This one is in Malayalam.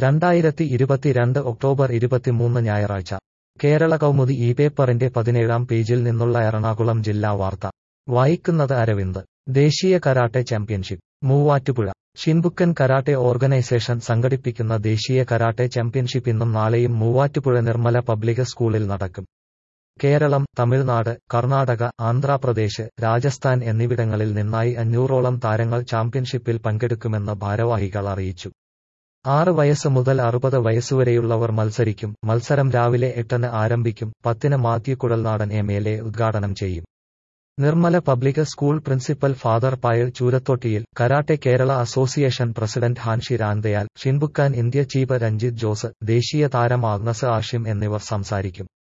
2022 ഒക്ടോബർ 23 ഞായറാഴ്ച കേരള കൗമുദി ഈ പേപ്പറിന്റെ 17-ാം പേജിൽ നിന്നുള്ള എറണാകുളം ജില്ലാ വാർത്ത വായിക്കുന്നത് അരവിന്ദ്. ദേശീയ karate championship Muvattupuzha. Shinbukan karate organisation സംഘടിപ്പിക്കുന്ന ദേശീയ കരാട്ടെ ചാമ്പ്യൻഷിപ്പ് ഇന്നും നാളെയും മൂവാറ്റുപുഴ നിർമ്മല പബ്ലിക് സ്കൂളിൽ നടക്കും. കേരളം, തമിഴ്നാട്, കർണാടക, ആന്ധ്രാപ്രദേശ്, രാജസ്ഥാൻ എന്നിവിടങ്ങളിൽ നിന്നായി 500ഓളം താരങ്ങൾ ചാമ്പ്യൻഷിപ്പിൽ പങ്കെടുക്കുമെന്ന് ഭാരവാഹികൾ അറിയിച്ചു. 6 വയസ്സ് മുതൽ 60 വയസ്സുവരെയുള്ളവർ മത്സരിക്കും. മത്സരം രാവിലെ 8-ന് ആരംഭിക്കും. 10-ന് മാത്യു കുഴൽനാടൻ MLA ഉദ്ഘാടനം ചെയ്യും. Nirmala public school principal father പായൽ ചൂരത്തൊട്ടിയിൽ, karate Kerala association president hanshi Randayal, Shinbukan India chief Ranjith Jose, ദേശീയ താരം ആഗ്നസ് ആഷിം എന്നിവർ സംസാരിക്കും.